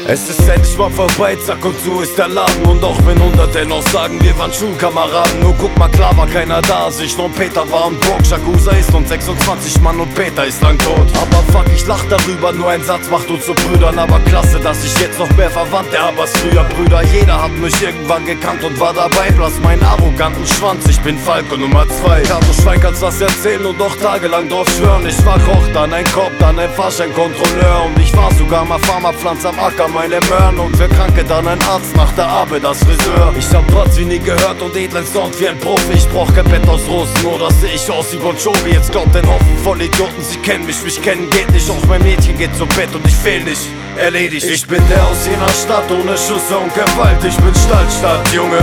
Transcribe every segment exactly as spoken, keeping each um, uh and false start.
Es ist endlich mal vorbei, zack und so ist der Laden. Und auch wenn Hunderte noch sagen, wir waren Schulkameraden. Nur guck mal, klar war keiner da, sich nur Peter war und Burg. Shakusa ist und sechsundzwanzig Mann und Peter ist lang tot. Aber fuck, ich lach darüber, nur ein Satz macht uns zu Brüdern. Aber klasse, dass ich jetzt noch mehr Verwandte hab als früher, Brüder. Jeder hat mich irgendwann gekannt und war dabei. Blass meinen arroganten Schwanz, ich bin Falco Nummer zwei. Kato Schwein kann's das erzählen und doch tagelang drauf schwören. Ich war Koch, dann ein Korb, dann ein Fahrscheinkontrolleur. Und ich war sogar mal Pharmapflanz am Acker, meine Möhren. Und für Kranke dann ein Arzt, nach der Arbeit das Friseur. Ich hab Trotz wie nie gehört und edlen Sound wie ein Profi. Ich brauch kein Bett aus Rosen, oder seh ich aus wie Bon Jovi. Jetzt glaubt ein Haufen voll Idioten, sie kennen mich, mich kennen geht nicht. Auch mein Mädchen geht zu Bett und ich fehl nicht, erledigt. Ich bin der aus jener Stadt ohne Schüsse und Gewalt. Ich bin Stallstadt, Junge.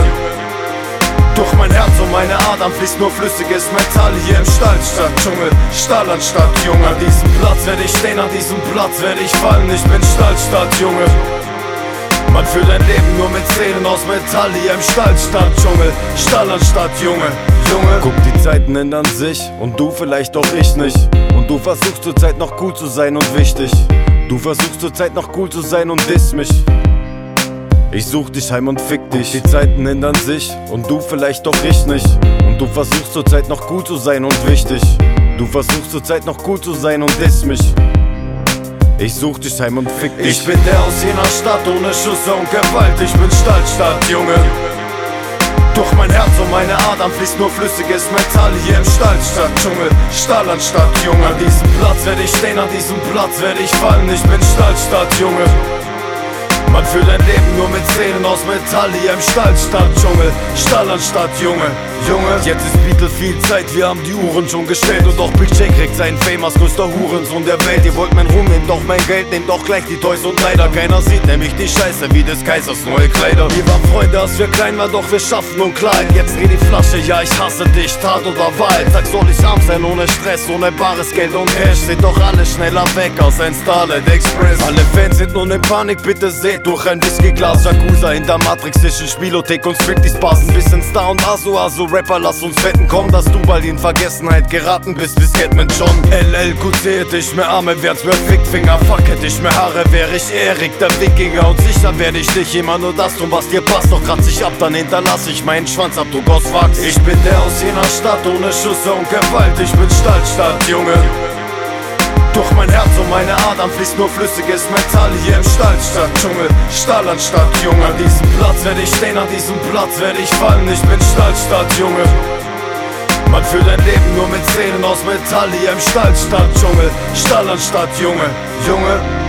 Durch mein Herz und meine Adern fließt nur flüssiges Metall hier im Stallstadt-Dschungel. Stahl anstatt Junge. An diesem Platz werde ich stehen, an diesem Platz werde ich fallen. Ich bin Stallstadt, Junge. Man führt ein Leben nur mit Zähnen aus Metall hier im Stallstadt-Dschungel. Stahl anstatt Junge, Junge. Guck, die Zeiten ändern sich und du vielleicht auch ich nicht. Und du versuchst zur Zeit noch cool zu sein und wichtig. Du versuchst zur Zeit noch cool zu sein und diss mich. Ich such dich heim und fick dich. Die Zeiten ändern sich und du vielleicht auch ich nicht. Und du versuchst zur Zeit noch cool zu sein und wichtig. Du versuchst zur Zeit noch cool zu sein und diss mich. Ich such dich heim und fick dich. Ich bin der aus jener Stadt ohne Schüsse und Gewalt. Ich bin Stallstadt, Junge. Durch mein Herz und meine Adern fließt nur flüssiges Metall hier im Stallstadt-Dschungel. Stahl anstatt Junge. An diesem Platz werde ich stehen, an diesem Platz werde ich fallen. Ich bin Stallstadt, Junge. Man führt ein Leben nur mit Zähnen aus Metall hier im Stallstadt-Dschungel. Stahl anstatt Junge, Junge. Jetzt ist Beatle viel Zeit, wir haben die Uhren schon gestellt. Und auch Big J kriegt seinen Fame als größter Hurensohn der Welt. Ihr wollt mein Ruhm, nehmt doch mein Geld, nehmt doch gleich die Toys und leider keiner sieht nämlich die Scheiße wie des Kaisers neue Kleider. Wir waren Freunde, als wir klein waren, doch wir schaffen und klein. Jetzt dreh die Flasche, ja ich hasse dich, Tat oder Wahrheit. Sag, soll ich arm sein, ohne Stress, ohne bares Geld und Cash. Seht doch alle schneller weg als ein Starlight Express. Alle Fans sind nun in Panik, bitte seht durch ein Whiskyglas. Shakusa in der Matrix zwischen Spielothek und Strictly Spaß. Ein bisschen Star und Aso, Aso Rapper, lass uns wetten, komm, dass du bald in Vergessenheit geraten bist, wie Scatman John. L L Q C hätte ich mehr Arme, wär's mehr Fickfinger. Fuck, hätte ich mehr Haare, wär ich Erik, der Wikinger. Und sicher werde ich nicht immer nur das tun, was dir passt. Doch kratz ich ab, dann hinterlass ich meinen Schwanzabdruck aus Wachs. Ich bin der aus jener Stadt ohne Schüsse und Gewalt. Ich bin Stallstadt, Junge. Durch mein Herz und meine Adern fließt nur flüssiges Metall hier im Stallstadt-Dschungel. Stahl anstatt Junge. An diesem Platz werde ich stehen, an diesem Platz werde ich fallen. Ich bin Stallstadt, Junge. Man führt ein Leben nur mit Zähnen aus Metall hier im Stallstadt-Dschungel. Stahl anstatt Junge, Junge.